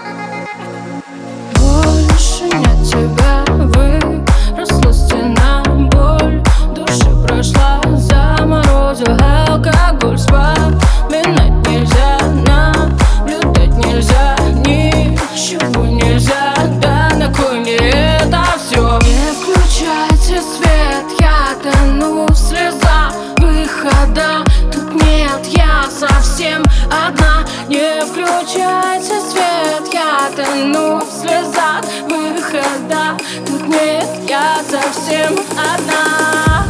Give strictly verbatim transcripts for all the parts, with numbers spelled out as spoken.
Больше нет тебя, выросла стена, боль в душе прошла, заморозил алкоголь. Вспоминать нельзя, наблюдать нельзя, ничего нельзя, да на кой мне это все? Не включайте свет, я тону в слезах, выхода тут нет, я совсем одна. Не включайте свет, я тону в слезах, выхода тут нет, я совсем одна.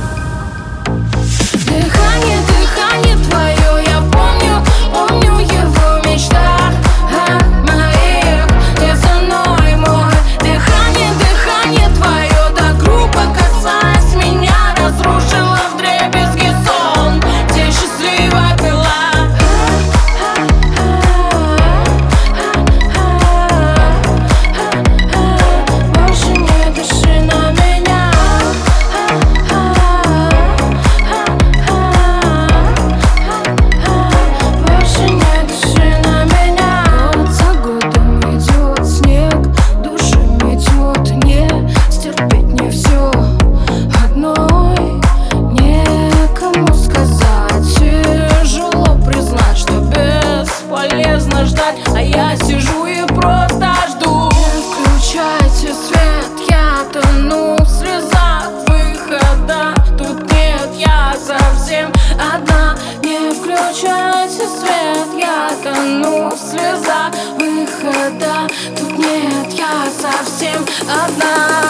Дыхание, дыхание твое, я помню, помню его в мечтах о моих. Ты со мной, мой. Дыхание, дыхание твое, так грубо касаясь меня, разрушила вдребезги сон, где счастливо пила. Больше не дыши на меня. Больше не дыши на меня. Год за годом идет снег, душа метет, не стерпеть не все одной. Некому сказать, тяжело признать, что бесполезно ждать, а я сижу и просто жду. Не включайте свет, я тону в слезах, выхода тут нет, я совсем одна. Не включайте свет, я тону в слезах, выхода тут нет, я совсем одна.